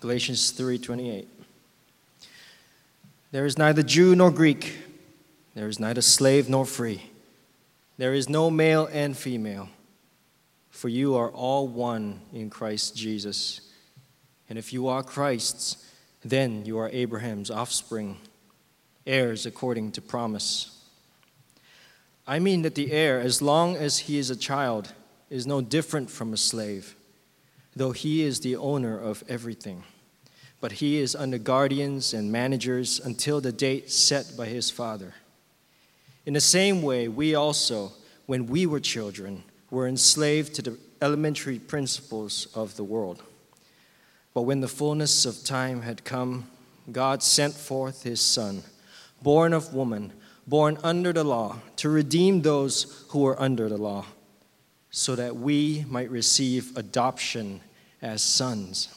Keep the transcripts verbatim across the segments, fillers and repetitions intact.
Galatians three twenty-eight. There is neither Jew nor Greek. There is neither slave nor free. There is no male and female. For you are all one in Christ Jesus. And if you are Christ's, then you are Abraham's offspring, heirs according to promise. I mean that the heir, as long as he is a child, is no different from a slave, though he is the owner of everything. But he is under guardians and managers until the date set by his father. In the same way, we also, when we were children, were enslaved to the elementary principles of the world. But when the fullness of time had come, God sent forth his Son, born of woman, born under the law, to redeem those who were under the law, so that we might receive adoption as sons.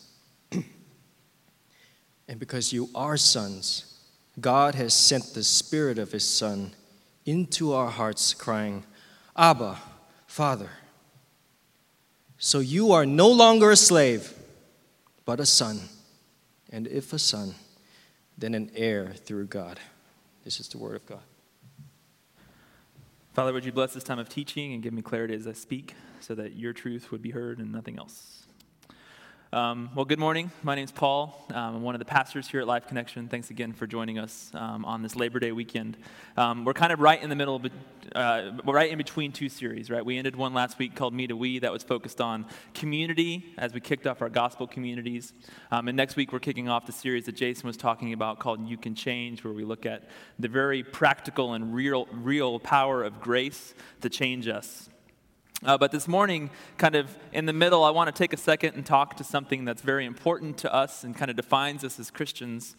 And because you are sons, God has sent the Spirit of his Son into our hearts, crying, Abba, Father. So you are no longer a slave, but a son. And if a son, then an heir through God. This is the word of God. Father, would you bless this time of teaching and give me clarity as I speak so that your truth would be heard and nothing else. Um, well, good morning. My name is Paul. Um, I'm one of the pastors here at Life Connection. Thanks again for joining us um, on this Labor Day weekend. Um, we're kind of right in the middle, of, uh, we're right in between two series, right? We ended one last week called Me to We that was focused on community as we kicked off our gospel communities. Um, and next week we're kicking off the series that Jason was talking about called You Can Change, where we look at the very practical and real, real power of grace to change us. Uh, but this morning, kind of in the middle, I want to take a second and talk to something that's very important to us and kind of defines us as Christians,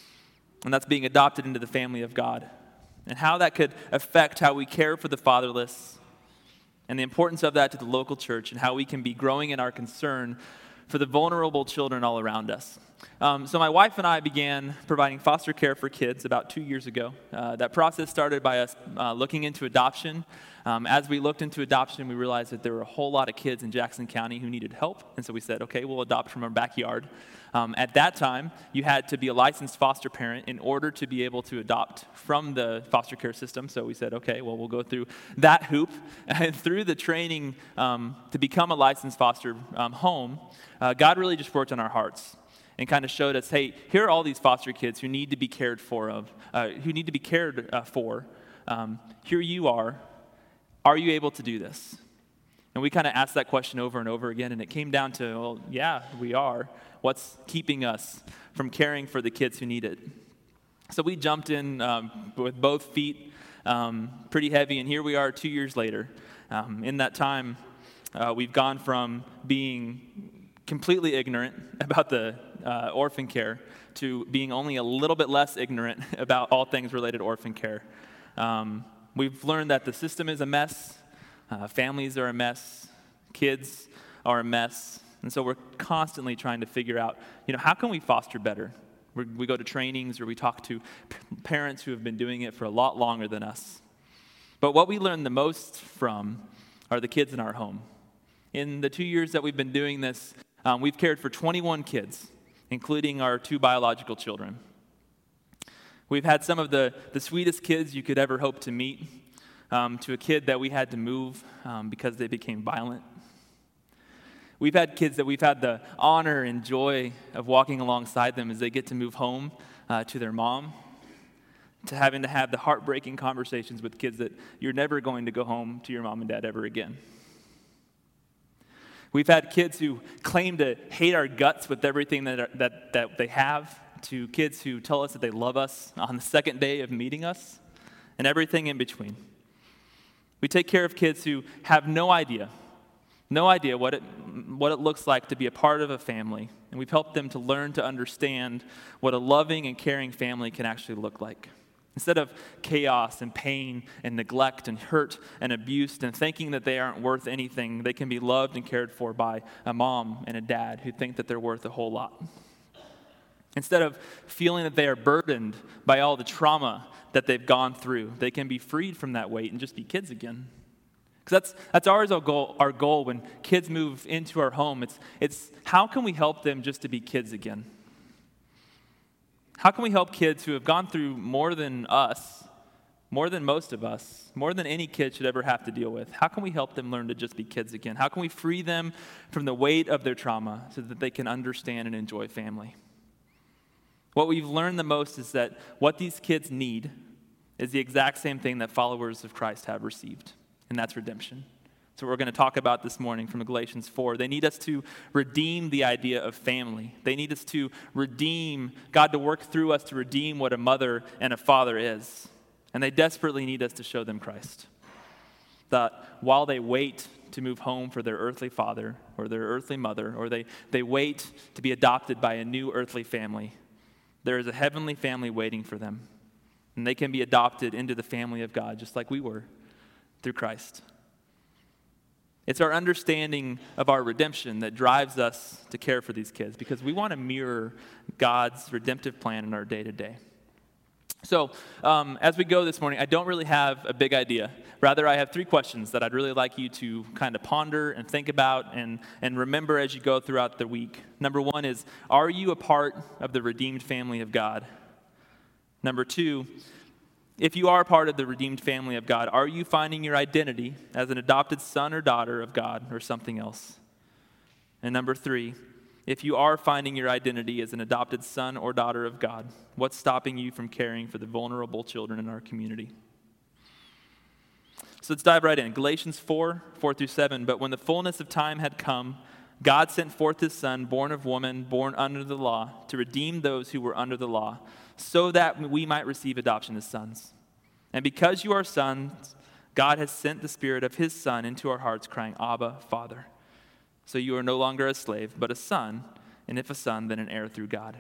and that's being adopted into the family of God, and how that could affect how we care for the fatherless, and the importance of that to the local church, and how we can be growing in our concern for the vulnerable children all around us. Um, so my wife and I began providing foster care for kids about two years ago. Uh, that process started by us uh, looking into adoption. Um, as we looked into adoption, we realized that there were a whole lot of kids in Jackson County who needed help. And so we said, okay, we'll adopt from our backyard. Um, at that time, you had to be a licensed foster parent in order to be able to adopt from the foster care system. So we said, okay, well, we'll go through that hoop. And through the training um, to become a licensed foster um, home, uh, God really just worked on our hearts and kind of showed us, hey, here are all these foster kids who need to be cared for, of, uh, who need to be cared uh, for. Um, here you are. Are you able to do this? And we kind of asked that question over and over again, and it came down to, well, yeah, we are. What's keeping us from caring for the kids who need it? So we jumped in um, with both feet, um, pretty heavy, and here we are two years later. Um, in that time, uh, we've gone from being completely ignorant about the uh, orphan care to being only a little bit less ignorant about all things related to orphan care. Um, We've learned that the system is a mess, uh, families are a mess, kids are a mess, and so we're constantly trying to figure out, you know, how can we foster better? We're, we go to trainings or we talk to p- parents who have been doing it for a lot longer than us. But what we learn the most from are the kids in our home. In the two years that we've been doing this, um, we've cared for twenty-one kids, including our two biological children. We've had some of the, the sweetest kids you could ever hope to meet, um, to a kid that we had to move um, because they became violent. We've had kids that we've had the honor and joy of walking alongside them as they get to move home uh, to their mom, to having to have the heartbreaking conversations with kids that you're never going to go home to your mom and dad ever again. We've had kids who claim to hate our guts with everything that, are, that, that they have, to kids who tell us that they love us on the second day of meeting us, and everything in between. We take care of kids who have no idea, no idea what it, what it looks like to be a part of a family, and we've helped them to learn to understand what a loving and caring family can actually look like. Instead of chaos and pain and neglect and hurt and abuse and thinking that they aren't worth anything, they can be loved and cared for by a mom and a dad who think that they're worth a whole lot. Instead of feeling that they are burdened by all the trauma that they've gone through, they can be freed from that weight and just be kids again. Because that's that's always our goal, our goal when kids move into our home. It's, it's how can we help them just to be kids again? How can we help kids who have gone through more than us, more than most of us, more than any kid should ever have to deal with? How can we help them learn to just be kids again? How can we free them from the weight of their trauma so that they can understand and enjoy family? What we've learned the most is that what these kids need is the exact same thing that followers of Christ have received, and that's redemption. So we're going to talk about this morning from Galatians four. They need us to redeem the idea of family. They need us to redeem, God to work through us to redeem what a mother and a father is. And they desperately need us to show them Christ. That while they wait to move home for their earthly father or their earthly mother, or they, they wait to be adopted by a new earthly family, there is a heavenly family waiting for them. And they can be adopted into the family of God just like we were through Christ. It's our understanding of our redemption that drives us to care for these kids because we want to mirror God's redemptive plan in our day-to-day. So um, as we go this morning, I don't really have a big idea. Rather, I have three questions that I'd really like you to kind of ponder and think about and, and remember as you go throughout the week. Number one is, are you a part of the redeemed family of God? Number two, if you are part of the redeemed family of God, are you finding your identity as an adopted son or daughter of God or something else? And number three, if you are finding your identity as an adopted son or daughter of God, what's stopping you from caring for the vulnerable children in our community? So let's dive right in. Galatians four, four through seven. But when the fullness of time had come, God sent forth his Son, born of woman, born under the law, to redeem those who were under the law, so that we might receive adoption as sons. And because you are sons, God has sent the Spirit of his Son into our hearts, crying, Abba, Father. So you are no longer a slave, but a son, and if a son, then an heir through God.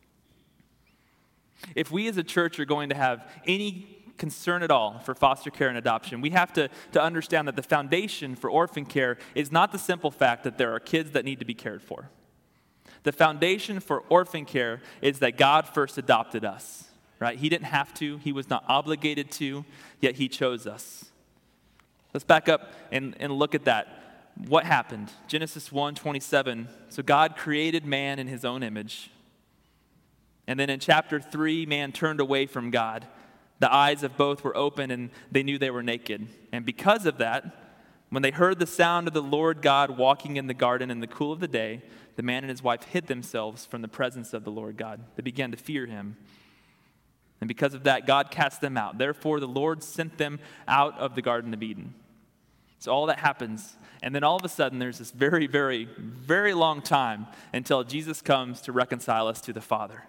If we as a church are going to have any concern at all for foster care and adoption, we have to, to understand that the foundation for orphan care is not the simple fact that there are kids that need to be cared for. The foundation for orphan care is that God first adopted us, right? He didn't have to. He was not obligated to, yet he chose us. Let's back up and, and look at that. What happened? Genesis one twenty-seven. So God created man in his own image. And then in chapter three, man turned away from God. The eyes of both were open and they knew they were naked. And because of that, when they heard the sound of the Lord God walking in the garden in the cool of the day, the man and his wife hid themselves from the presence of the Lord God. They began to fear him. And because of that, God cast them out. Therefore, the Lord sent them out of the Garden of Eden. So all that happens. And then all of a sudden, there's this very, very, very long time until Jesus comes to reconcile us to the Father.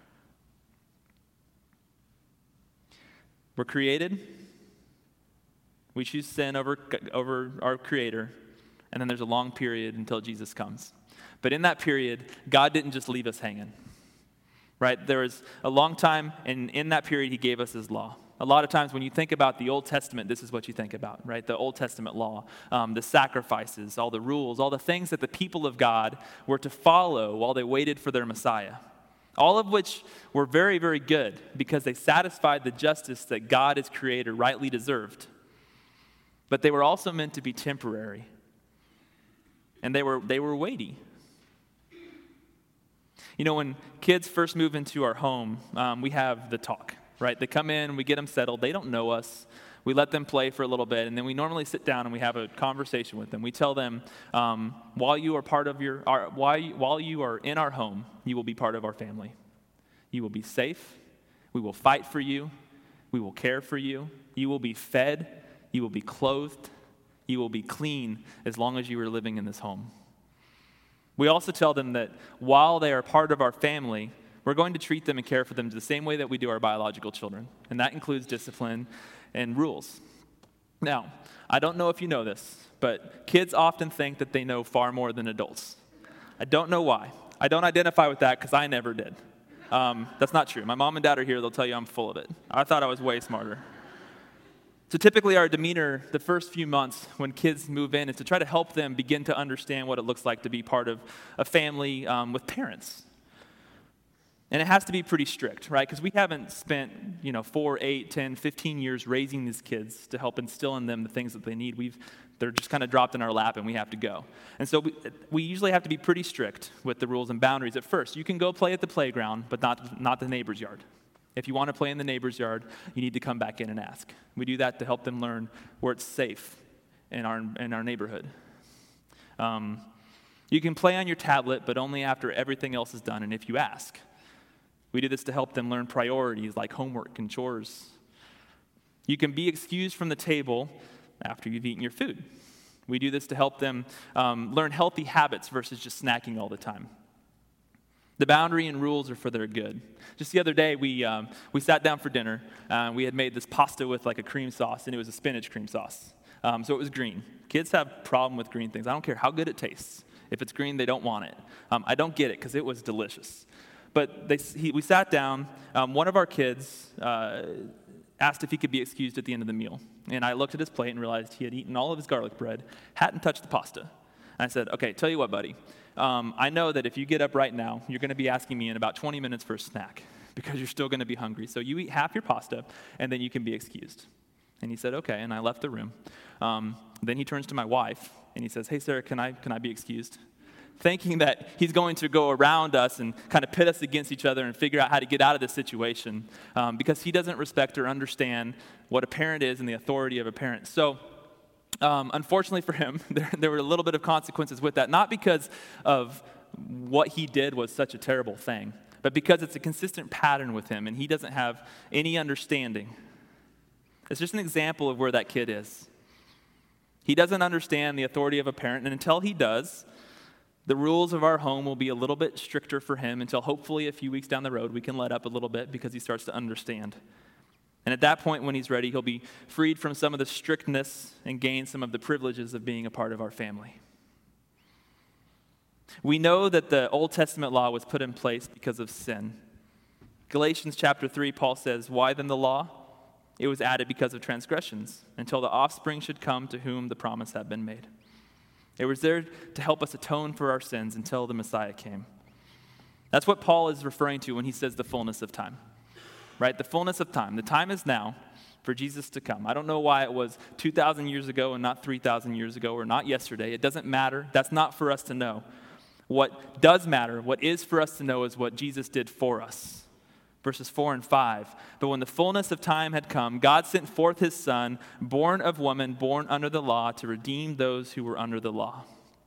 We're created. We choose sin over, over our Creator. And then there's a long period until Jesus comes. But in that period, God didn't just leave us hanging. Right? There was a long time, and in that period, he gave us his law. A lot of times when you think about the Old Testament, this is what you think about, right? The Old Testament law, um, the sacrifices, all the rules, all the things that the people of God were to follow while they waited for their Messiah. All of which were very, very good because they satisfied the justice that God as creator rightly deserved. But they were also meant to be temporary. And they were, they were weighty. You know, when kids first move into our home, um, we have the talk. Right? They come in, we get them settled. They don't know us. We let them play for a little bit, and then we normally sit down and we have a conversation with them. We tell them, um, while you are part of your, our, while, you, while you are in our home, you will be part of our family. You will be safe. We will fight for you. We will care for you. You will be fed. You will be clothed. You will be clean as long as you are living in this home. We also tell them that while they are part of our family, we're going to treat them and care for them the same way that we do our biological children, and that includes discipline and rules. Now, I don't know if you know this, but kids often think that they know far more than adults. I don't know why. I don't identify with that because I never did. Um, that's not true. My mom and dad are here. They'll tell you I'm full of it. I thought I was way smarter. So typically our demeanor the first few months when kids move in is to try to help them begin to understand what it looks like to be part of a family um, with parents. And it has to be pretty strict, right? Because we haven't spent, you know, four, eight, ten, fifteen years raising these kids to help instill in them the things that they need. We've, they're just kind of dropped in our lap and we have to go. And so we, we usually have to be pretty strict with the rules and boundaries at first. You can go play at the playground, but not, not the neighbor's yard. If you want to play in the neighbor's yard, you need to come back in and ask. We do that to help them learn where it's safe in our, in our neighborhood. Um, you can play on your tablet, but only after everything else is done and if you ask. We do this to help them learn priorities like homework and chores. You can be excused from the table after you've eaten your food. We do this to help them um, learn healthy habits versus just snacking all the time. The boundary and rules are for their good. Just the other day, we um, we sat down for dinner. Uh, we had made this pasta with like a cream sauce, and it was a spinach cream sauce. Um, so it was green. Kids have a problem with green things. I don't care how good it tastes. If it's green, they don't want it. Um, I don't get it because it was delicious. But they, he, we sat down. Um, one of our kids uh, asked if he could be excused at the end of the meal. And I looked at his plate and realized he had eaten all of his garlic bread, hadn't touched the pasta. And I said, okay, tell you what, buddy. Um, I know that if you get up right now, you're going to be asking me in about twenty minutes for a snack because you're still going to be hungry. So you eat half your pasta, and then you can be excused. And he said, okay, and I left the room. Um, then he turns to my wife, and he says, hey, Sarah, can I can I be excused? Thinking that he's going to go around us and kind of pit us against each other and figure out how to get out of this situation um, because he doesn't respect or understand what a parent is and the authority of a parent. So um, unfortunately for him, there, there were a little bit of consequences with that, not because of what he did was such a terrible thing, but because it's a consistent pattern with him and he doesn't have any understanding. It's just an example of where that kid is. He doesn't understand the authority of a parent, and until he does, the rules of our home will be a little bit stricter for him until hopefully a few weeks down the road we can let up a little bit because he starts to understand. And at that point when he's ready, he'll be freed from some of the strictness and gain some of the privileges of being a part of our family. We know that the Old Testament law was put in place because of sin. Galatians chapter three, Paul says, why then the law? It was added because of transgressions, until the offspring should come to whom the promise had been made. It was there to help us atone for our sins until the Messiah came. That's what Paul is referring to when he says the fullness of time, right? The fullness of time. The time is now for Jesus to come. I don't know why it was two thousand years ago and not three thousand years ago or not yesterday. It doesn't matter. That's not for us to know. What does matter, what is for us to know is what Jesus did for us. Verses four and five. But when the fullness of time had come, God sent forth his Son, born of woman, born under the law, to redeem those who were under the law.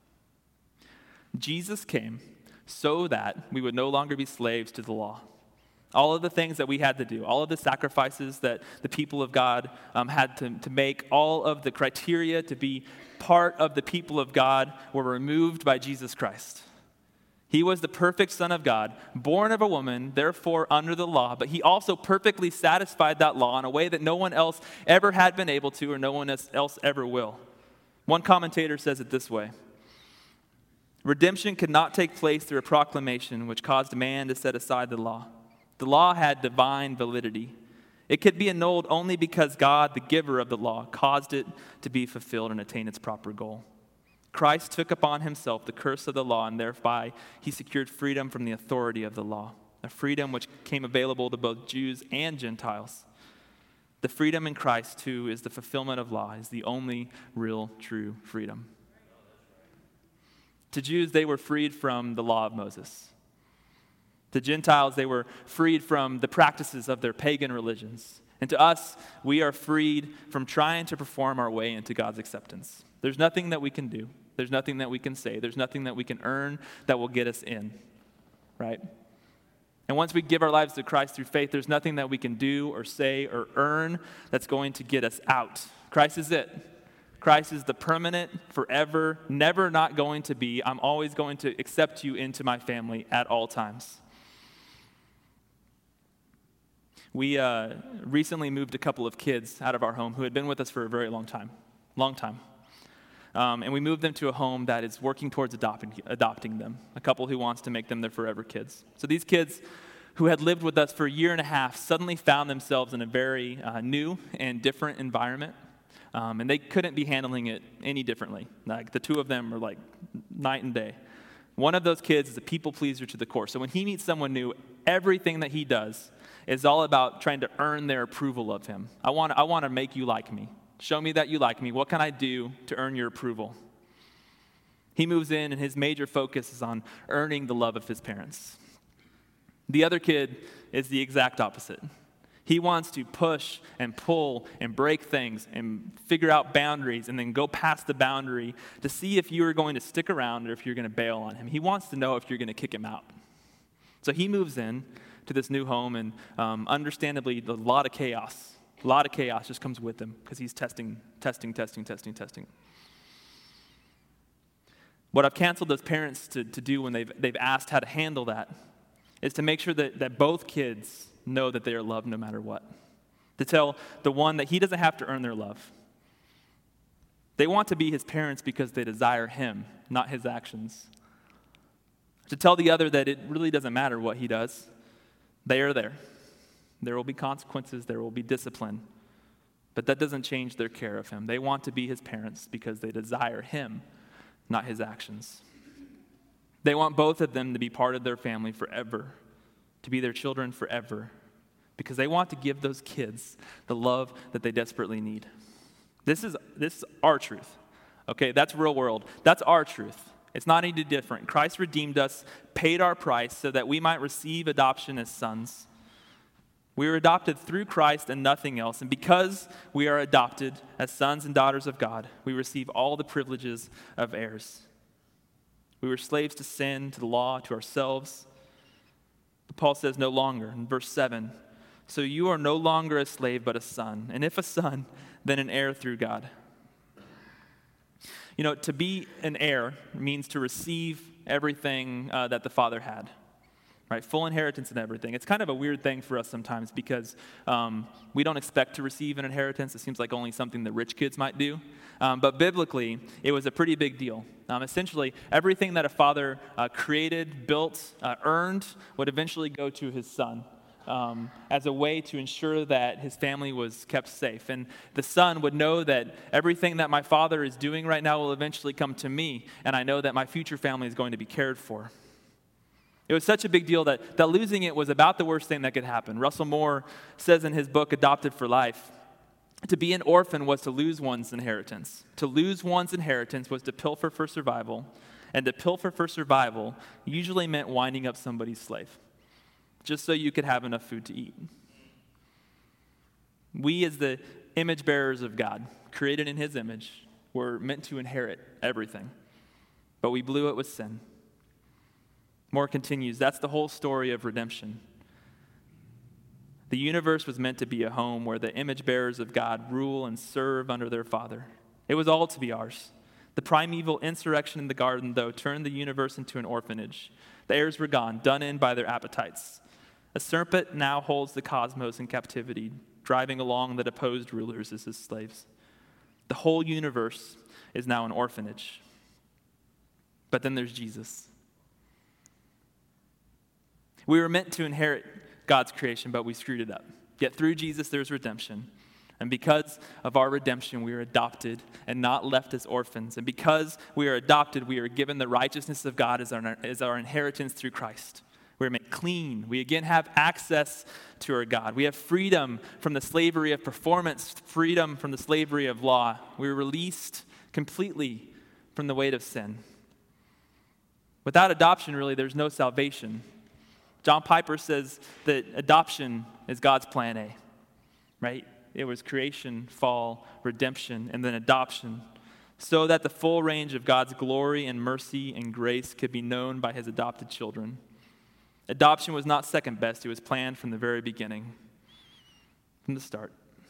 Jesus came so that we would no longer be slaves to the law. All of the things that we had to do, all of the sacrifices that the people of God um, had to, to make, all of the criteria to be part of the people of God were removed by Jesus Christ. He was the perfect Son of God, born of a woman, therefore under the law, but he also perfectly satisfied that law in a way that no one else ever had been able to or no one else ever will. One commentator says it this way: redemption could not take place through a proclamation which caused man to set aside the law. The law had divine validity. It could be annulled only because God, the giver of the law, caused it to be fulfilled and attain its proper goal. Christ took upon himself the curse of the law, and thereby he secured freedom from the authority of the law, a freedom which became available to both Jews and Gentiles. The freedom in Christ, too, is the fulfillment of law, is the only real, true freedom. To Jews, they were freed from the law of Moses. To Gentiles, they were freed from the practices of their pagan religions. And to us, we are freed from trying to perform our way into God's acceptance. There's nothing that we can do. There's nothing that we can say. There's nothing that we can earn that will get us in, right? And once we give our lives to Christ through faith, there's nothing that we can do or say or earn that's going to get us out. Christ is it. Christ is the permanent, forever, never not going to be. I'm always going to accept you into my family at all times. We uh, recently moved a couple of kids out of our home who had been with us for a very long time, long time. Um, and we moved them to a home that is working towards adopting, adopting them, a couple who wants to make them their forever kids. So these kids who had lived with us for a year and a half suddenly found themselves in a very uh, new and different environment. Um, and they couldn't be handling it any differently. Like the two of them were like night and day. One of those kids is a people pleaser to the core. So when he meets someone new, everything that he does is all about trying to earn their approval of him. I want, I want to make you like me. Show me that you like me. What can I do to earn your approval? He moves in, and his major focus is on earning the love of his parents. The other kid is the exact opposite. He wants to push and pull and break things and figure out boundaries and then go past the boundary to see if you are going to stick around or if you're going to bail on him. He wants to know if you're going to kick him out. So he moves in to this new home, and um, understandably, a lot of chaos. A lot of chaos just comes with him because he's testing, testing, testing, testing, testing. What I've counseled those parents to, to do when they've, they've asked how to handle that is to make sure that, that both kids know that they are loved no matter what. To tell the one that he doesn't have to earn their love. They want to be his parents because they desire him, not his actions. To tell the other that it really doesn't matter what he does. They are there. There will be consequences, there will be discipline. But that doesn't change their care of him. They want to be his parents because they desire him, not his actions. They want both of them to be part of their family forever, to be their children forever, because they want to give those kids the love that they desperately need. This is, this is our truth. Okay, that's real world. That's our truth. It's not any different. Christ redeemed us, paid our price so that we might receive adoption as sons. We were adopted through Christ and nothing else. And because we are adopted as sons and daughters of God, we receive all the privileges of heirs. We were slaves to sin, to the law, to ourselves. But Paul says no longer in verse seven, so you are no longer a slave but a son. And if a son, then an heir through God. You know, to be an heir means to receive everything uh, that the father had. Right, full inheritance and everything. It's kind of a weird thing for us sometimes because um, we don't expect to receive an inheritance. It seems like only something that rich kids might do. Um, but biblically, it was a pretty big deal. Um, essentially, everything that a father uh, created, built, uh, earned would eventually go to his son um, as a way to ensure that his family was kept safe. And the son would know that everything that my father is doing right now will eventually come to me, and I know that my future family is going to be cared for. It was such a big deal that, that losing it was about the worst thing that could happen. Russell Moore says in his book, Adopted for Life, to be an orphan was to lose one's inheritance. To lose one's inheritance was to pilfer for survival, and to pilfer for survival usually meant winding up somebody's slave, just so you could have enough food to eat. We, as the image bearers of God, created in his image, were meant to inherit everything, but we blew it with sin. Moore continues, that's the whole story of redemption. The universe was meant to be a home where the image bearers of God rule and serve under their Father. It was all to be ours. The primeval insurrection in the garden, though, turned the universe into an orphanage. The heirs were gone, done in by their appetites. A serpent now holds the cosmos in captivity, driving along the deposed rulers as his slaves. The whole universe is now an orphanage. But then there's Jesus. We were meant to inherit God's creation, but we screwed it up. Yet through Jesus, there's redemption. And because of our redemption, we are adopted and not left as orphans. And because we are adopted, we are given the righteousness of God as our, as our inheritance through Christ. We are made clean. We again have access to our God. We have freedom from the slavery of performance, freedom from the slavery of law. We are released completely from the weight of sin. Without adoption, really, there's no salvation. John Piper says that adoption is God's plan A, right? It was creation, fall, redemption, and then adoption, so that the full range of God's glory and mercy and grace could be known by his adopted children. Adoption was not second best. It was planned from the very beginning, from the start.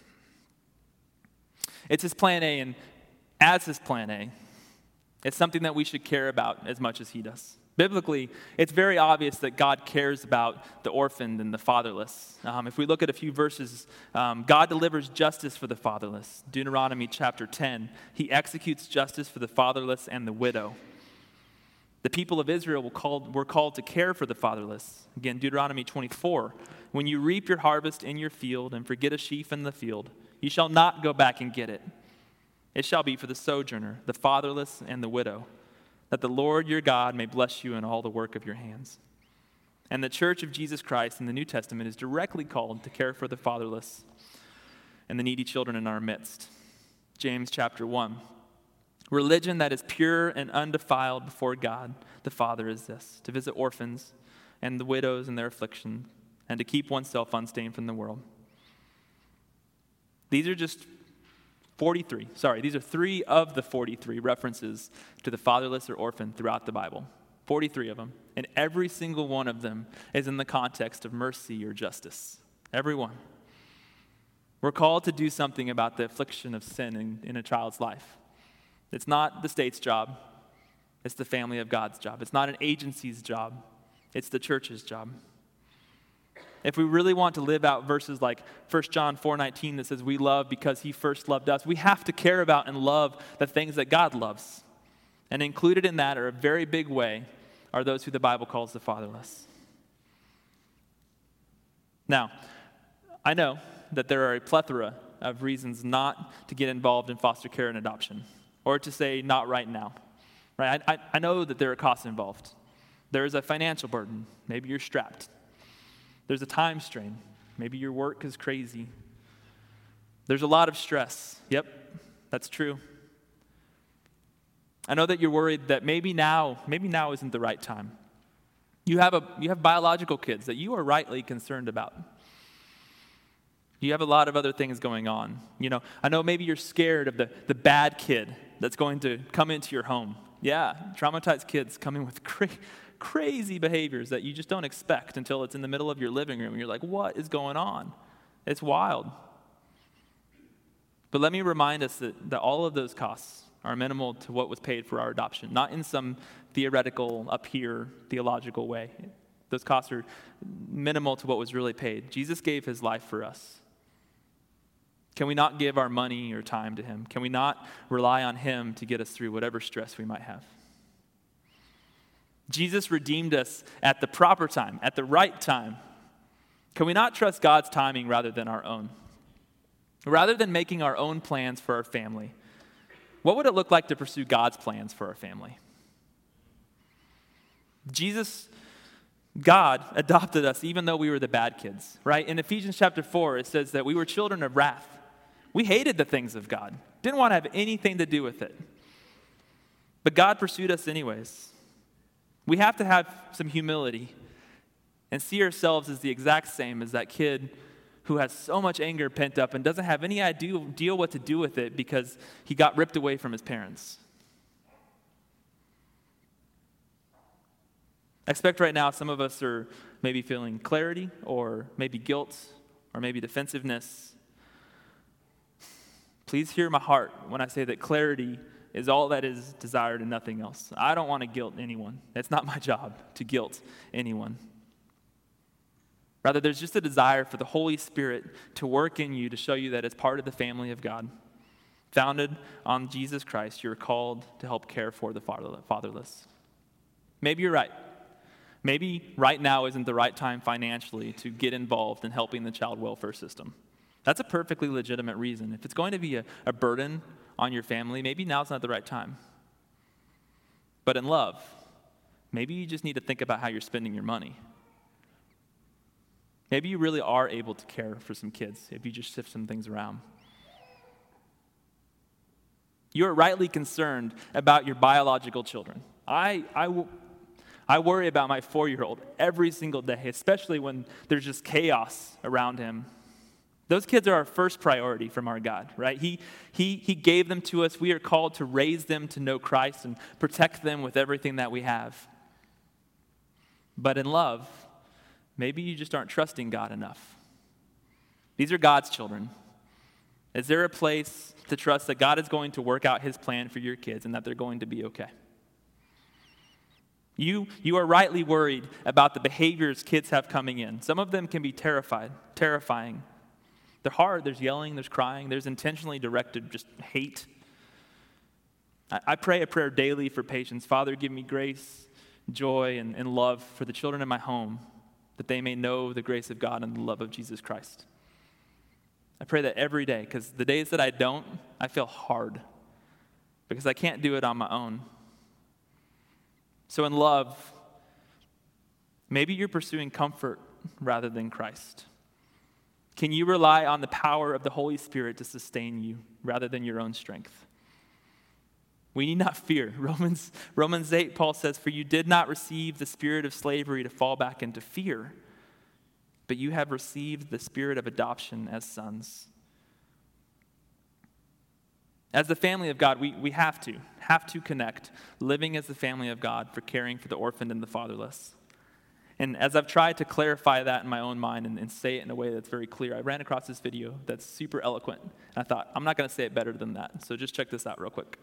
It's his plan A, and as his plan A, it's something that we should care about as much as he does. Biblically, it's very obvious that God cares about the orphaned and the fatherless. Um, if we look at a few verses, um, God delivers justice for the fatherless. Deuteronomy chapter ten, he executes justice for the fatherless and the widow. The people of Israel were called, were called to care for the fatherless. Again, Deuteronomy twenty-four, when you reap your harvest in your field and forget a sheaf in the field, you shall not go back and get it. It shall be for the sojourner, the fatherless, and the widow. that the Lord your God may bless you in all the work of your hands. And the Church of Jesus Christ in the New Testament is directly called to care for the fatherless and the needy children in our midst. James chapter one. Religion that is pure and undefiled before God the Father is this: to visit orphans and the widows in their affliction, and to keep oneself unstained from the world. These are just forty-three, sorry, these are three of the forty-three references to the fatherless or orphan throughout the Bible. forty-three of them. And every single one of them is in the context of mercy or justice. Every one. We're called to do something about the affliction of sin in, in a child's life. It's not the state's job. It's the family of God's job. It's not an agency's job. It's the church's job. If we really want to live out verses like First John four nineteen that says we love because he first loved us, we have to care about and love the things that God loves. And included in that, or a very big way, are those who the Bible calls the fatherless. Now, I know that there are a plethora of reasons not to get involved in foster care and adoption, or to say not right now. Right? I, I, I know that there are costs involved. There is a financial burden. Maybe you're strapped. There's a time strain. Maybe your work is crazy. There's a lot of stress. Yep, that's true. I know that you're worried that maybe now, maybe now isn't the right time. You have a you have biological kids that you are rightly concerned about. You have a lot of other things going on. You know, I know maybe you're scared of the, the bad kid that's going to come into your home. Yeah, traumatized kids coming with cra- crazy behaviors that you just don't expect until it's in the middle of your living room. And you're like, what is going on? It's wild. But let me remind us that, that all of those costs are minimal to what was paid for our adoption, not in some theoretical, up here, theological way. Those costs are minimal to what was really paid. Jesus gave his life for us. Can we not give our money or time to him? Can we not rely on him to get us through whatever stress we might have? Jesus redeemed us at the proper time, at the right time. Can we not trust God's timing rather than our own? Rather than making our own plans for our family, what would it look like to pursue God's plans for our family? Jesus, God adopted us even though we were the bad kids, right? In Ephesians chapter four, it says that we were children of wrath. We hated the things of God, didn't want to have anything to do with it. But God pursued us anyways. We have to have some humility and see ourselves as the exact same as that kid who has so much anger pent up and doesn't have any idea deal what to do with it because he got ripped away from his parents. I expect right now some of us are maybe feeling clarity or maybe guilt or maybe defensiveness. Please hear my heart when I say that clarity is all that is desired and nothing else. I don't want to guilt anyone. It's not my job to guilt anyone. Rather, there's just a desire for the Holy Spirit to work in you to show you that as part of the family of God, founded on Jesus Christ, you're called to help care for the fatherless. Maybe you're right. Maybe right now isn't the right time financially to get involved in helping the child welfare system. That's a perfectly legitimate reason. If it's going to be a, a burden on your family, maybe now's not the right time. But in love, maybe you just need to think about how you're spending your money. Maybe you really are able to care for some kids if you just shift some things around. You're rightly concerned about your biological children. I, I, I worry about my four-year-old every single day, especially when there's just chaos around him. Those kids are our first priority from our God, right? He, he, he gave them to us. We are called to raise them to know Christ and protect them with everything that we have. But in love, maybe you just aren't trusting God enough. These are God's children. Is there a place to trust that God is going to work out his plan for your kids and that they're going to be okay? You, you are rightly worried about the behaviors kids have coming in. Some of them can be terrified, terrifying. They're hard. There's yelling, there's crying, there's intentionally directed just hate. I, I pray a prayer daily for patience. Father, give me grace, joy, and, and love for the children in my home, that they may know the grace of God and the love of Jesus Christ. I pray that every day, because the days that I don't, I feel hard, because I can't do it on my own. So in love, maybe you're pursuing comfort rather than Christ. Can you rely on the power of the Holy Spirit to sustain you rather than your own strength? We need not fear. Romans, Romans eight, Paul says, "For you did not receive the spirit of slavery to fall back into fear, but you have received the spirit of adoption as sons." As the family of God, we, we have to, have to connect, living as the family of God for caring for the orphaned and the fatherless. And as I've tried to clarify that in my own mind and, and say it in a way that's very clear, I ran across this video that's super eloquent. And I thought, I'm not going to say it better than that. So just check this out real quick.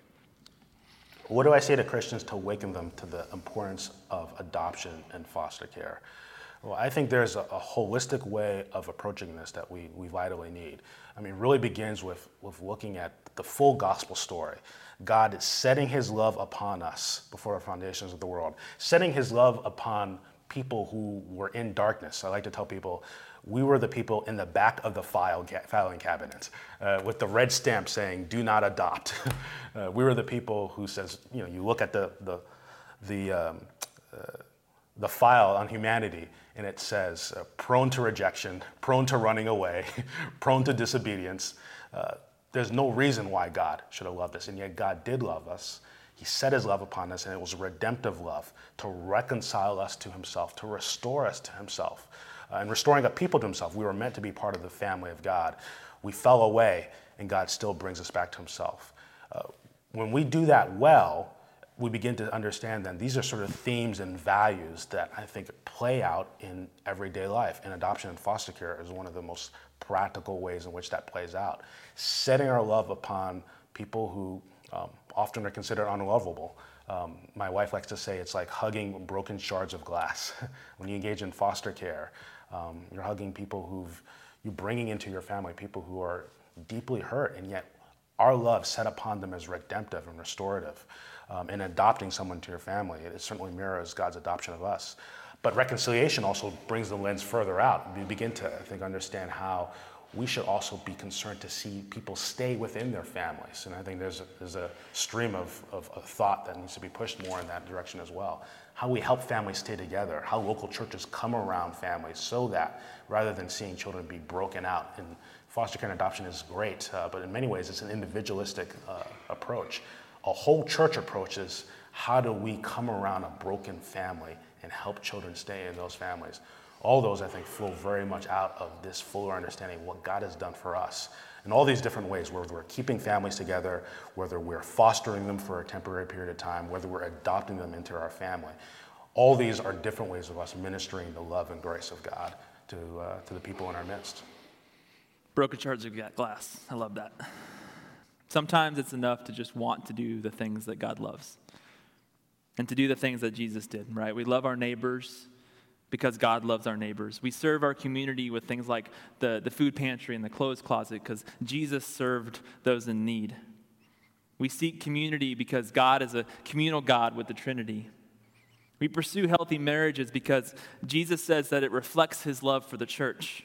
What do I say to Christians to awaken them to the importance of adoption and foster care? Well, I think there's a, a holistic way of approaching this that we, we vitally need. I mean, it really begins with, with looking at the full gospel story. God is setting his love upon us before the foundations of the world, setting his love upon people who were in darkness. I like to tell people, we were the people in the back of the file ca- filing cabinet uh, with the red stamp saying, "Do not adopt." uh, we were the people who says, you know, you look at the the the um, uh, the file on humanity, and it says uh, prone to rejection, prone to running away, prone to disobedience. Uh, there's no reason why God should have loved us, and yet God did love us. He set his love upon us, and it was a redemptive love to reconcile us to himself, to restore us to himself. Uh, and restoring a people to himself, we were meant to be part of the family of God. We fell away, and God still brings us back to himself. Uh, when we do that well, we begin to understand then these are sort of themes and values that I think play out in everyday life. And adoption and foster care is one of the most practical ways in which that plays out. Setting our love upon people who um, often are considered unlovable. Um, my wife likes to say it's like hugging broken shards of glass. When you engage in foster care, um, you're hugging people who've, you're bringing into your family people who are deeply hurt, and yet our love set upon them as redemptive and restorative. Um, and adopting someone to your family, it certainly mirrors God's adoption of us. But reconciliation also brings the lens further out. We begin to, I think, understand how we should also be concerned to see people stay within their families. And I think there's a, there's a stream of, of, of thought that needs to be pushed more in that direction as well. How we help families stay together, how local churches come around families so that rather than seeing children be broken out, and foster care and adoption is great, uh, but in many ways it's an individualistic uh, approach. A whole church approach is how do we come around a broken family and help children stay in those families. All those, I think, flow very much out of this fuller understanding of what God has done for us in all these different ways, whether we're keeping families together, whether we're fostering them for a temporary period of time, whether we're adopting them into our family. All these are different ways of us ministering the love and grace of God to, uh, to the people in our midst. Broken shards of glass. I love that. Sometimes it's enough to just want to do the things that God loves and to do the things that Jesus did, right? We love our neighbors because God loves our neighbors. We serve our community with things like the, the food pantry and the clothes closet because Jesus served those in need. We seek community because God is a communal God with the Trinity. We pursue healthy marriages because Jesus says that it reflects his love for the church.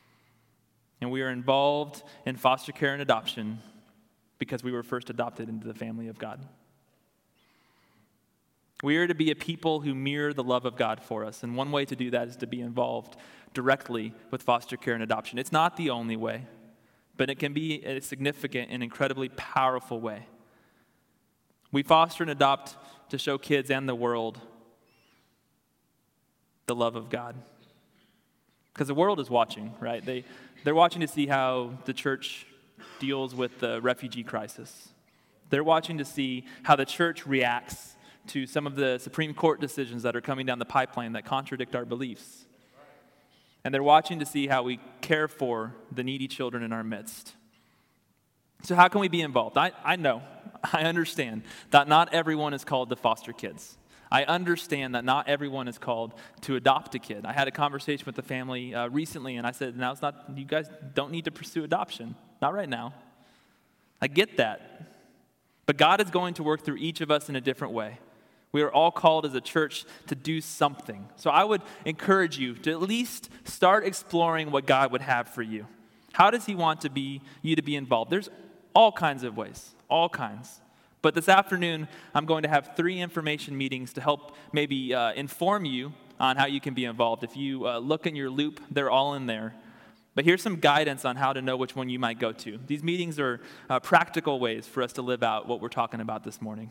And we are involved in foster care and adoption because we were first adopted into the family of God. We are to be a people who mirror the love of God for us. And one way to do that is to be involved directly with foster care and adoption. It's not the only way, but it can be a significant and incredibly powerful way. We foster and adopt to show kids and the world the love of God. Because the world is watching, right? They, they're watching to see how the church deals with the refugee crisis. They're watching to see how the church reacts to some of the Supreme Court decisions that are coming down the pipeline that contradict our beliefs. And they're watching to see how we care for the needy children in our midst. So how can we be involved? I, I know, I understand that not everyone is called to foster kids. I understand that not everyone is called to adopt a kid. I had a conversation with the family uh, recently, and I said, now it's not, you guys don't need to pursue adoption. Not right now. I get that. But God is going to work through each of us in a different way. We are all called as a church to do something. So I would encourage you to at least start exploring what God would have for you. How does he want to be you to be involved? There's all kinds of ways, all kinds. But this afternoon, I'm going to have three information meetings to help maybe uh, inform you on how you can be involved. If you uh, look in your loop, they're all in there. But here's some guidance on how to know which one you might go to. These meetings are uh, practical ways for us to live out what we're talking about this morning.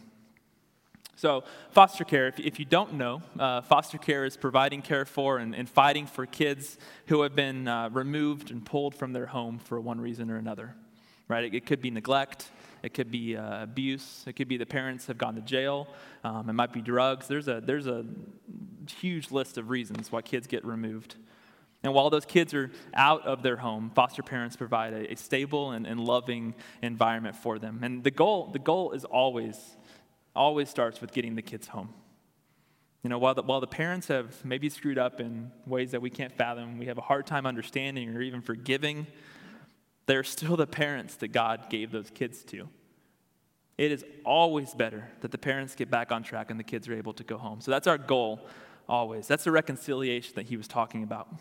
So foster care, if, if you don't know, uh, foster care is providing care for and, and fighting for kids who have been uh, removed and pulled from their home for one reason or another. Right? It, it could be neglect. It could be uh, abuse. It could be the parents have gone to jail. Um, it might be drugs. There's a there's a huge list of reasons why kids get removed. And while those kids are out of their home, foster parents provide a, a stable and, and loving environment for them. And the goal the goal is always always starts with getting the kids home. You know, while the, while the parents have maybe screwed up in ways that we can't fathom, we have a hard time understanding or even forgiving, they're still the parents that God gave those kids to. It is always better that the parents get back on track and the kids are able to go home. So that's our goal, always. That's the reconciliation that he was talking about.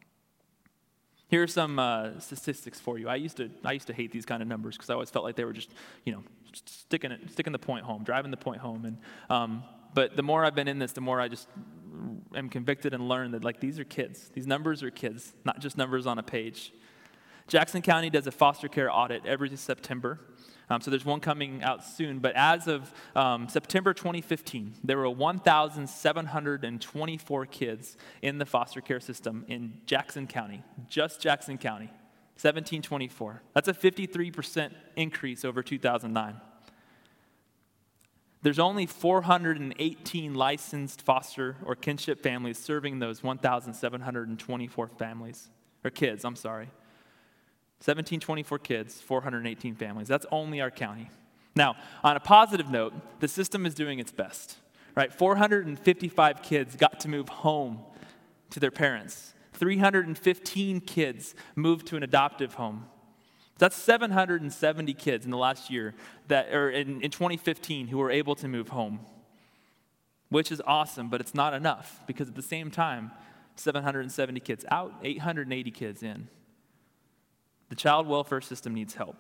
Here are some uh, statistics for you. I used to I used to hate these kind of numbers because I always felt like they were just, you know, sticking it, sticking the point home, driving the point home. And um, but the more I've been in this, the more I just am convicted and learn that like these are kids. These numbers are kids, not just numbers on a page. Jackson County does a foster care audit every September. Um, so there's one coming out soon. But as of um, September twenty fifteen, there were one thousand seven hundred twenty-four kids in the foster care system in Jackson County, just Jackson County, seventeen twenty-four. That's a fifty-three percent increase over two thousand nine. There's only four hundred eighteen licensed foster or kinship families serving those one thousand seven hundred twenty-four families, or kids, I'm sorry. seventeen twenty-four kids, four hundred eighteen families. That's only our county. Now, on a positive note, the system is doing its best, right? four hundred fifty-five kids got to move home to their parents. three hundred fifteen kids moved to an adoptive home. That's seven hundred seventy kids in the last year that, or in, in twenty fifteen, who were able to move home, which is awesome, but it's not enough because at the same time, seven hundred seventy kids out, eight hundred eighty kids in. The child welfare system needs help.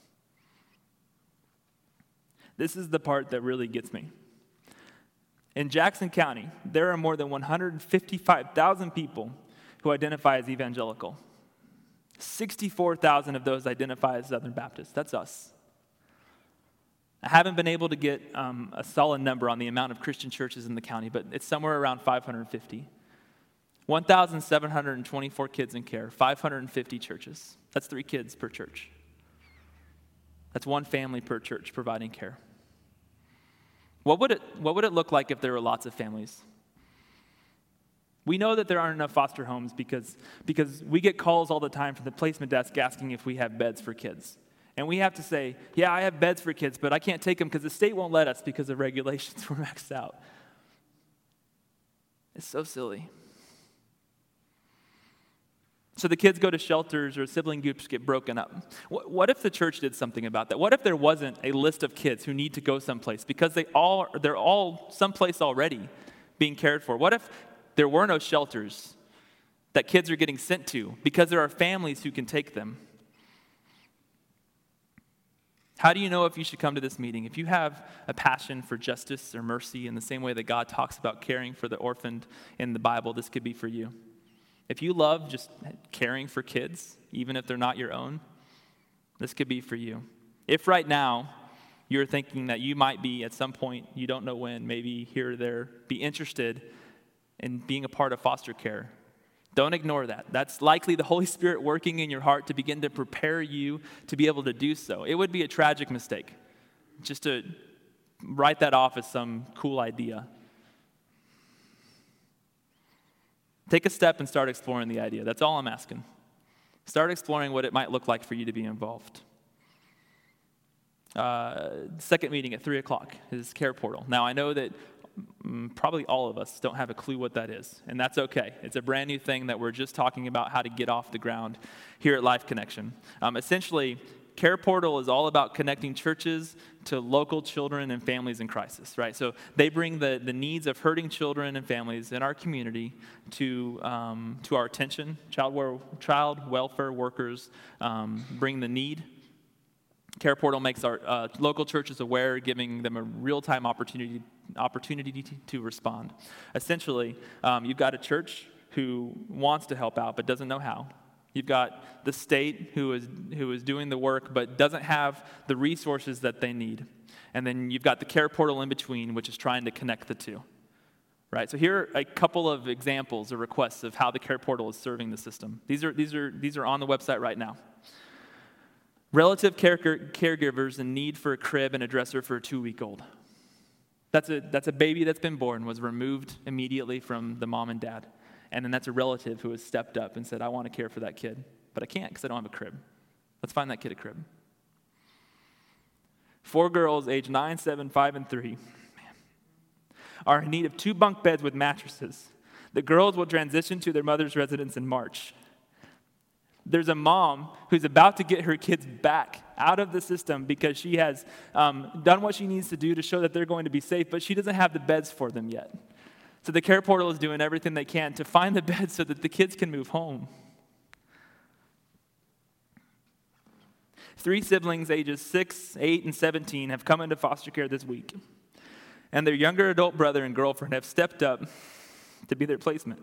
This is the part that really gets me. In Jackson County, there are more than one hundred fifty-five thousand people who identify as evangelical. sixty-four thousand of those identify as Southern Baptist. That's us. I haven't been able to get um, a solid number on the amount of Christian churches in the county, but it's somewhere around five hundred fifty. one thousand seven hundred twenty-four kids in care, five hundred fifty churches. That's three kids per church. That's one family per church providing care. What would it, what would it look like if there were lots of families? We know that there aren't enough foster homes because, because we get calls all the time from the placement desk asking if we have beds for kids. And we have to say, yeah, I have beds for kids, but I can't take them because the state won't let us because of regulations. We're maxed out. It's so silly. So the kids go to shelters or sibling groups get broken up. What, what if the church did something about that? What if there wasn't a list of kids who need to go someplace because they all, they're all someplace already being cared for? What if there were no shelters that kids are getting sent to because there are families who can take them? How do you know if you should come to this meeting? If you have a passion for justice or mercy in the same way that God talks about caring for the orphaned in the Bible, this could be for you. If you love just caring for kids, even if they're not your own, this could be for you. If right now you're thinking that you might be at some point, you don't know when, maybe here or there, be interested in being a part of foster care, don't ignore that. That's likely the Holy Spirit working in your heart to begin to prepare you to be able to do so. It would be a tragic mistake just to write that off as some cool idea. Take a step and start exploring the idea. That's all I'm asking. Start exploring what it might look like for you to be involved. Uh, second meeting at three o'clock is Care Portal. Now, I know that mm, probably all of us don't have a clue what that is, and that's okay. It's a brand new thing that we're just talking about how to get off the ground here at Life Connection. Um, essentially, Care Portal is all about connecting churches to local children and families in crisis, right? So they bring the, the needs of hurting children and families in our community to um, to our attention. Child, child welfare workers um, bring the need. Care Portal makes our uh, local churches aware, giving them a real-time opportunity opportunity to, to respond. Essentially, um, you've got a church who wants to help out but doesn't know how. You've got the state who is who is doing the work but doesn't have the resources that they need. And then you've got the Care Portal in between, which is trying to connect the two. Right? So here are a couple of examples or requests of how the Care Portal is serving the system. These are these are these are on the website right now. Relative care, caregivers in need for a crib and a dresser for a two-week-old. That's a that's a baby that's been born, was removed immediately from the mom and dad. And then that's a relative who has stepped up and said, I want to care for that kid, but I can't because I don't have a crib. Let's find that kid a crib. Four girls aged nine, seven, five, and three man, are in need of two bunk beds with mattresses. The girls will transition to their mother's residence in March. There's a mom who's about to get her kids back out of the system because she has um, done what she needs to do to show that they're going to be safe, but she doesn't have the beds for them yet. So the Care Portal is doing everything they can to find the beds so that the kids can move home. Three siblings, ages six, eight, and seventeen, have come into foster care this week. And their younger adult brother and girlfriend have stepped up to be their placement.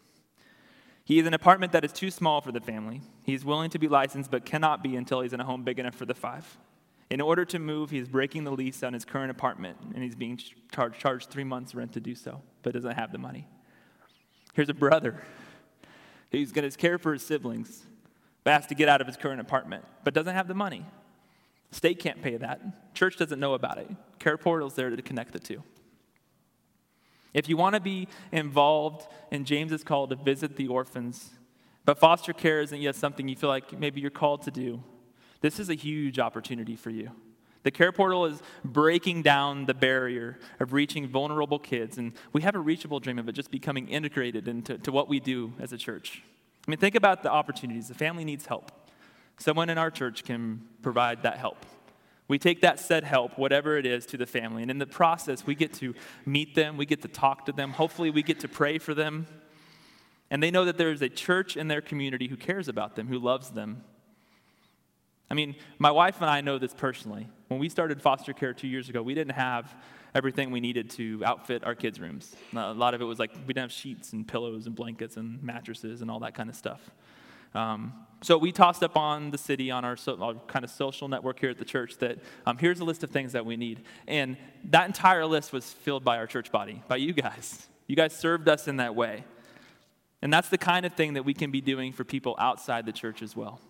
He is in an apartment that is too small for the family. He is willing to be licensed but cannot be until he's in a home big enough for the five. In order to move, he is breaking the lease on his current apartment, and he's being charged, charged three months rent to do so, but doesn't have the money. Here's a brother who's going to care for his siblings, but has to get out of his current apartment, but doesn't have the money. State can't pay that. Church doesn't know about it. Care Portal's there to connect the two. If you want to be involved in James's call to visit the orphans, but foster care isn't yet something you feel like maybe you're called to do, this is a huge opportunity for you. The Care Portal is breaking down the barrier of reaching vulnerable kids, and we have a reachable dream of it just becoming integrated into to what we do as a church. I mean, think about the opportunities. The family needs help. Someone in our church can provide that help. We take that said help, whatever it is, to the family, and in the process, we get to meet them, we get to talk to them, hopefully we get to pray for them, and they know that there is a church in their community who cares about them, who loves them. I mean, my wife and I know this personally. When we started foster care two years ago, we didn't have everything we needed to outfit our kids' rooms. A lot of it was like we didn't have sheets and pillows and blankets and mattresses and all that kind of stuff. Um, so we tossed up on the city, on our, so, our kind of social network here at the church, that um, here's a list of things that we need. And that entire list was filled by our church body, by you guys. You guys served us in that way. And that's the kind of thing that we can be doing for people outside the church as well.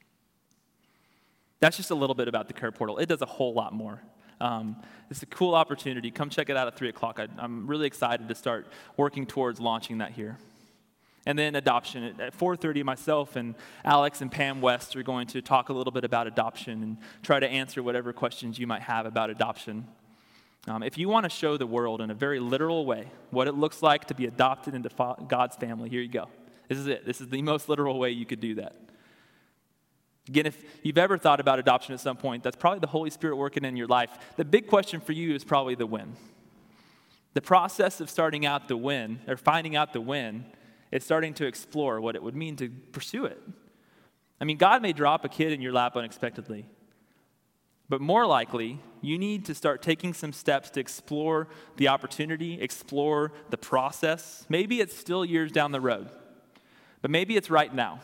That's just a little bit about the Care Portal. It does a whole lot more. Um, it's a cool opportunity. Come check it out at three o'clock. I, I'm really excited to start working towards launching that here. And then adoption. At four thirty, myself and Alex and Pam West are going to talk a little bit about adoption and try to answer whatever questions you might have about adoption. Um, if you want to show the world in a very literal way what it looks like to be adopted into fa- God's family, here you go. This is it. This is the most literal way you could do that. Again, if you've ever thought about adoption at some point, that's probably the Holy Spirit working in your life. The big question for you is probably the when. The process of starting out the when, or finding out the when, is starting to explore what it would mean to pursue it. I mean, God may drop a kid in your lap unexpectedly, but more likely, you need to start taking some steps to explore the opportunity, explore the process. Maybe it's still years down the road, but maybe it's right now.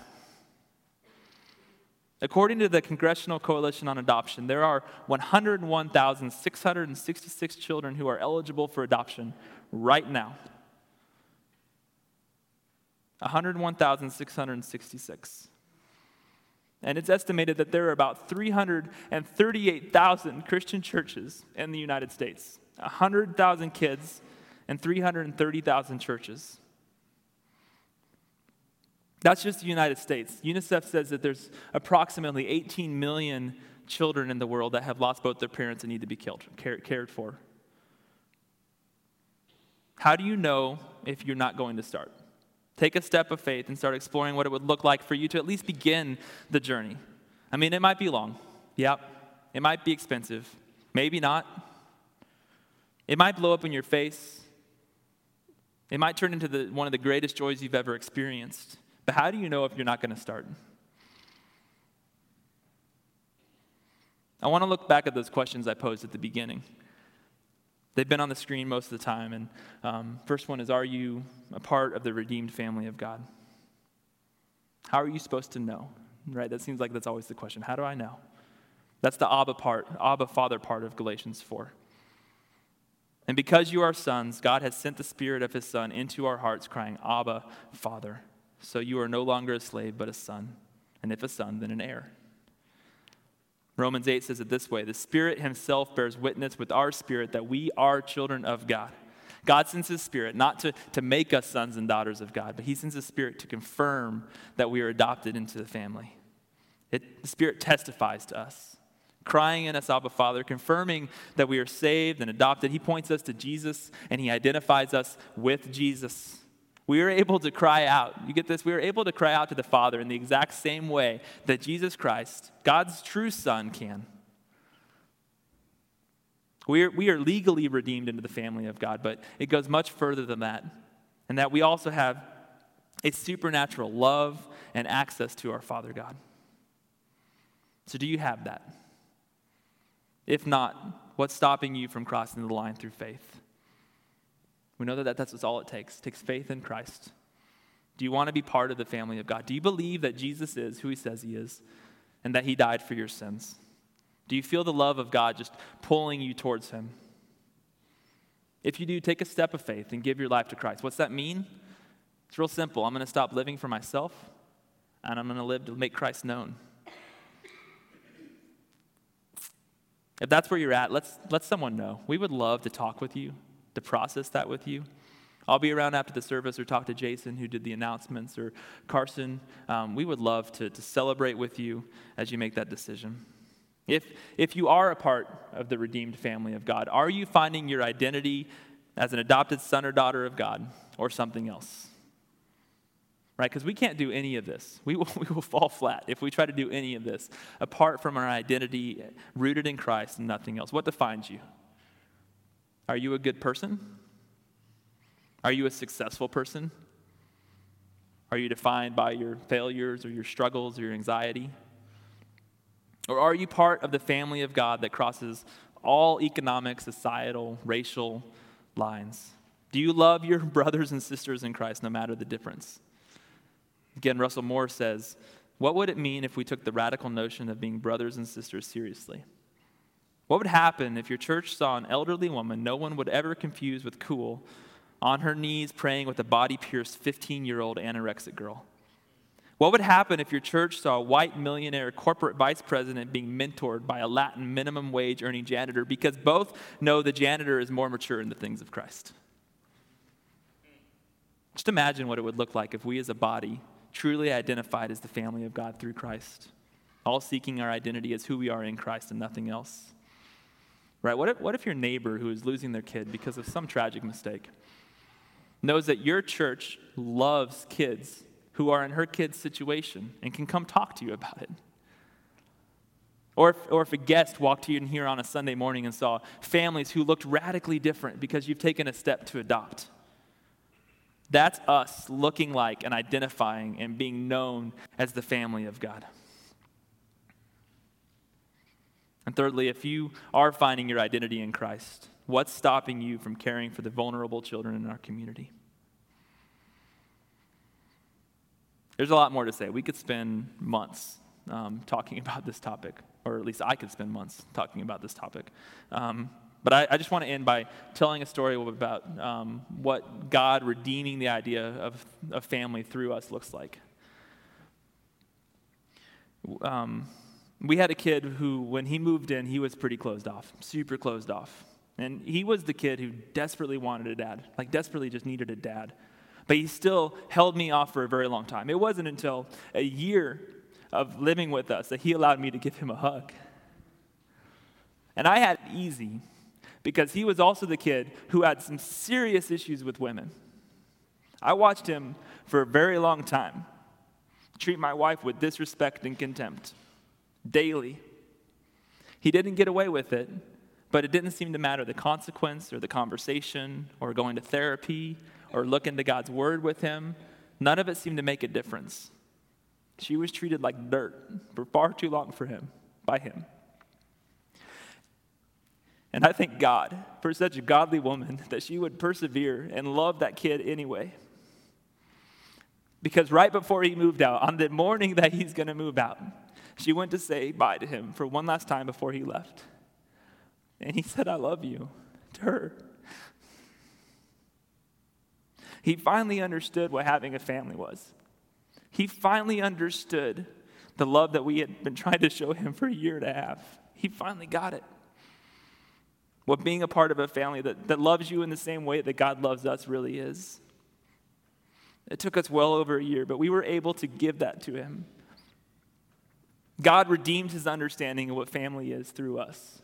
According to the Congressional Coalition on Adoption, there are one hundred one thousand six hundred sixty-six children who are eligible for adoption right now. one hundred one thousand six hundred sixty-six. And it's estimated that there are about three hundred thirty-eight thousand Christian churches in the United States. one hundred thousand kids and three hundred thirty thousand churches. That's just the United States. UNICEF says that there's approximately eighteen million children in the world that have lost both their parents and need to be killed, cared for. How do you know if you're not going to start? Take a step of faith and start exploring what it would look like for you to at least begin the journey. I mean, it might be long. Yep. It might be expensive. Maybe not. It might blow up in your face. It might turn into the, one of the greatest joys you've ever experienced. But how do you know if you're not going to start? I want to look back at those questions I posed at the beginning. They've been on the screen most of the time. And um, first one is, are you a part of the redeemed family of God? How are you supposed to know? Right? That seems like that's always the question. How do I know? That's the Abba part, Abba Father part of Galatians four. And because you are sons, God has sent the Spirit of his Son into our hearts, crying, Abba, Father. So you are no longer a slave, but a son. And if a son, then an heir. Romans eight says it this way: the Spirit himself bears witness with our spirit that we are children of God. God sends his Spirit not to, to make us sons and daughters of God, but he sends his Spirit to confirm that we are adopted into the family. It, the Spirit testifies to us, crying in us, Abba, Father, confirming that we are saved and adopted. He points us to Jesus, and he identifies us with Jesus. We are able to cry out. You get this? We are able to cry out to the Father in the exact same way that Jesus Christ, God's true Son, can. We are, we are legally redeemed into the family of God, but it goes much further than that. And that we also have a supernatural love and access to our Father God. So do you have that? If not, what's stopping you from crossing the line through faith? We know that that's all it takes. It takes faith in Christ. Do you want to be part of the family of God? Do you believe that Jesus is who he says he is and that he died for your sins? Do you feel the love of God just pulling you towards him? If you do, take a step of faith and give your life to Christ. What's that mean? It's real simple. I'm going to stop living for myself, and I'm going to live to make Christ known. If that's where you're at, let's let someone know. We would love to talk with you, to process that with you. I'll be around after the service, or talk to Jason, who did the announcements, or Carson. Um, we would love to, to celebrate with you as you make that decision. If, if you are a part of the redeemed family of God, are you finding your identity as an adopted son or daughter of God, or something else? Right? Because we can't do any of this. We will, we will fall flat if we try to do any of this apart from our identity rooted in Christ and nothing else. What defines you? Are you a good person? Are you a successful person? Are you defined by your failures or your struggles or your anxiety? Or are you part of the family of God that crosses all economic, societal, racial lines? Do you love your brothers and sisters in Christ no matter the difference? Again, Russell Moore says, what would it mean if we took the radical notion of being brothers and sisters seriously? What would happen if your church saw an elderly woman no one would ever confuse with cool on her knees praying with a body-pierced fifteen-year-old anorexic girl? What would happen if your church saw a white millionaire corporate vice president being mentored by a Latin minimum wage earning janitor, because both know the janitor is more mature in the things of Christ? Just imagine what it would look like if we as a body truly identified as the family of God through Christ, all seeking our identity as who we are in Christ and nothing else. Right? What if, what if your neighbor who is losing their kid because of some tragic mistake knows that your church loves kids who are in her kid's situation and can come talk to you about it? Or if, or if a guest walked in here on a Sunday morning and saw families who looked radically different because you've taken a step to adopt. That's us looking like and identifying and being known as the family of God. And thirdly, if you are finding your identity in Christ, what's stopping you from caring for the vulnerable children in our community? There's a lot more to say. We could spend months um, talking about this topic, or at least I could spend months talking about this topic. Um, but I, I just want to end by telling a story about um, what God redeeming the idea of, of family through us looks like. Um, we had a kid who, when he moved in, he was pretty closed off, super closed off. And he was the kid who desperately wanted a dad, like desperately just needed a dad. But he still held me off for a very long time. It wasn't until a year of living with us that he allowed me to give him a hug. And I had it easy because he was also the kid who had some serious issues with women. I watched him for a very long time treat my wife with disrespect and contempt daily. He didn't get away with it, but it didn't seem to matter the consequence or the conversation or going to therapy or look into God's word with him. None of it seemed to make a difference. She was treated like dirt for far too long for him, by him. And I thank God for such a godly woman that she would persevere and love that kid anyway. Because right before he moved out, on the morning that he's going to move out, she went to say bye to him for one last time before he left. And he said, I love you, to her. He finally understood what having a family was. He finally understood the love that we had been trying to show him for a year and a half. He finally got it. What being a part of a family that, that loves you in the same way that God loves us really is. It took us well over a year, but we were able to give that to him. God redeemed his understanding of what family is through us.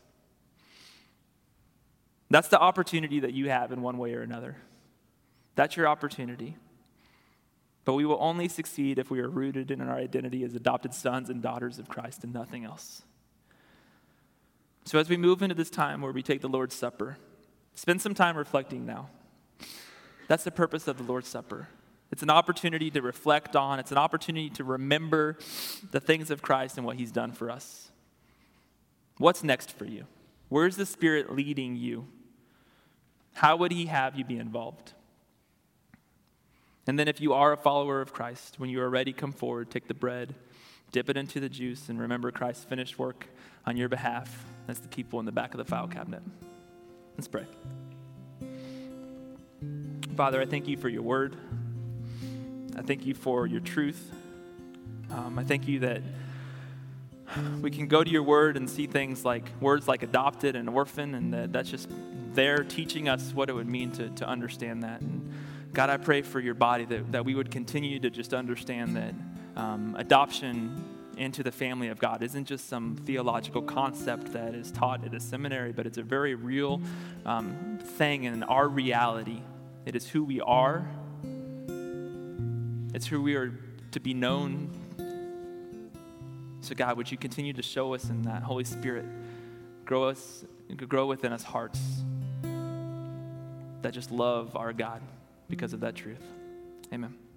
That's the opportunity that you have in one way or another. That's your opportunity. But we will only succeed if we are rooted in our identity as adopted sons and daughters of Christ and nothing else. So as we move into this time where we take the Lord's Supper, spend some time reflecting now. That's the purpose of the Lord's Supper. It's an opportunity to reflect on. It's an opportunity to remember the things of Christ and what he's done for us. What's next for you? Where's the Spirit leading you? How would he have you be involved? And then if you are a follower of Christ, when you are ready, come forward, take the bread, dip it into the juice, and remember Christ's finished work on your behalf. That's the people in the back of the file cabinet. Let's pray. Father, I thank you for your word. I thank you for your truth. Um, I thank you that we can go to your word and see things like words like adopted and orphan, and that that's just there teaching us what it would mean to, to understand that. And God, I pray for your body that, that we would continue to just understand that um, adoption into the family of God isn't just some theological concept that is taught at a seminary, but it's a very real um, thing in our reality. It is who we are. It's who we are to be known. So God, would you continue to show us in that Holy Spirit, grow us, grow within us hearts that just love our God because of that truth. Amen.